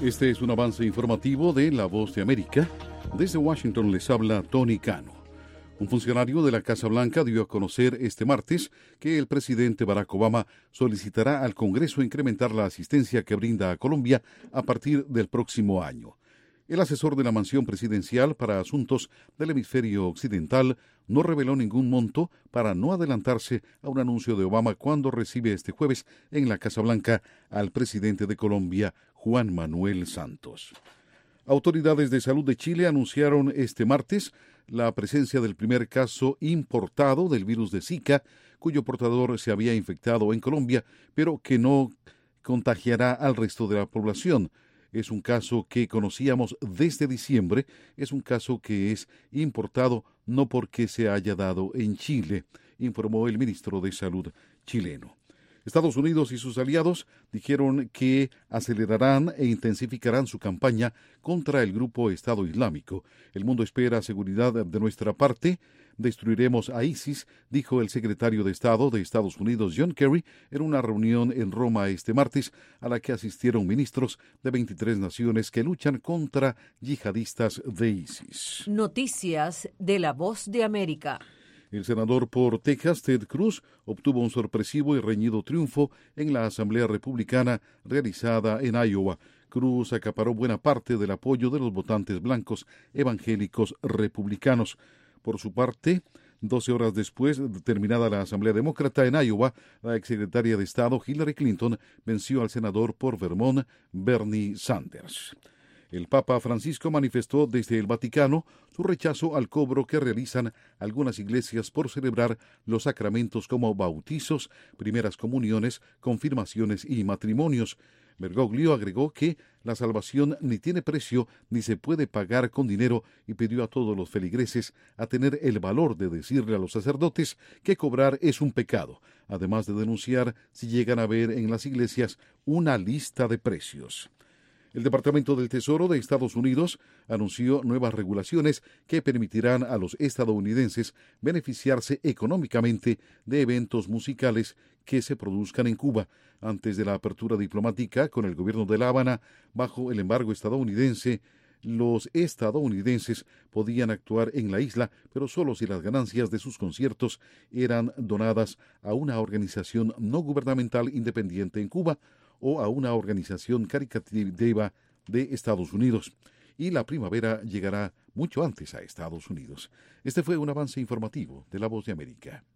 Este es un avance informativo de La Voz de América. Desde Washington les habla Tony Cano. Un funcionario de la Casa Blanca dio a conocer este martes que el presidente Barack Obama solicitará al Congreso incrementar la asistencia que brinda a Colombia a partir del próximo año. El asesor de la mansión presidencial para asuntos del hemisferio occidental no reveló ningún monto para no adelantarse a un anuncio de Obama cuando recibe este jueves en la Casa Blanca al presidente de Colombia, Juan Manuel Santos. Autoridades de salud de Chile anunciaron este martes la presencia del primer caso importado del virus de Zika, cuyo portador se había infectado en Colombia, pero que no contagiará al resto de la población. Es un caso que conocíamos desde diciembre, es un caso que es importado no porque se haya dado en Chile, informó el ministro de Salud chileno. Estados Unidos y sus aliados dijeron que acelerarán e intensificarán su campaña contra el grupo Estado Islámico. El mundo espera seguridad de nuestra parte. Destruiremos a ISIS, dijo el secretario de Estado de Estados Unidos, John Kerry, en una reunión en Roma este martes, a la que asistieron ministros de 23 naciones que luchan contra yihadistas de ISIS. Noticias de La Voz de América. El senador por Texas, Ted Cruz, obtuvo un sorpresivo y reñido triunfo en la Asamblea Republicana realizada en Iowa. Cruz acaparó buena parte del apoyo de los votantes blancos evangélicos republicanos. Por su parte, 12 horas después de terminada la Asamblea Demócrata en Iowa, la exsecretaria de Estado Hillary Clinton venció al senador por Vermont, Bernie Sanders. El Papa Francisco manifestó desde el Vaticano su rechazo al cobro que realizan algunas iglesias por celebrar los sacramentos como bautizos, primeras comuniones, confirmaciones y matrimonios. Bergoglio agregó que la salvación ni tiene precio ni se puede pagar con dinero y pidió a todos los feligreses a tener el valor de decirle a los sacerdotes que cobrar es un pecado, además de denunciar si llegan a ver en las iglesias una lista de precios. El Departamento del Tesoro de Estados Unidos anunció nuevas regulaciones que permitirán a los estadounidenses beneficiarse económicamente de eventos musicales que se produzcan en Cuba. Antes de la apertura diplomática con el gobierno de La Habana, bajo el embargo estadounidense, los estadounidenses podían actuar en la isla, pero solo si las ganancias de sus conciertos eran donadas a una organización no gubernamental independiente en Cuba o a una organización caritativa de Estados Unidos. Y la primavera llegará mucho antes a Estados Unidos. Este fue un avance informativo de La Voz de América.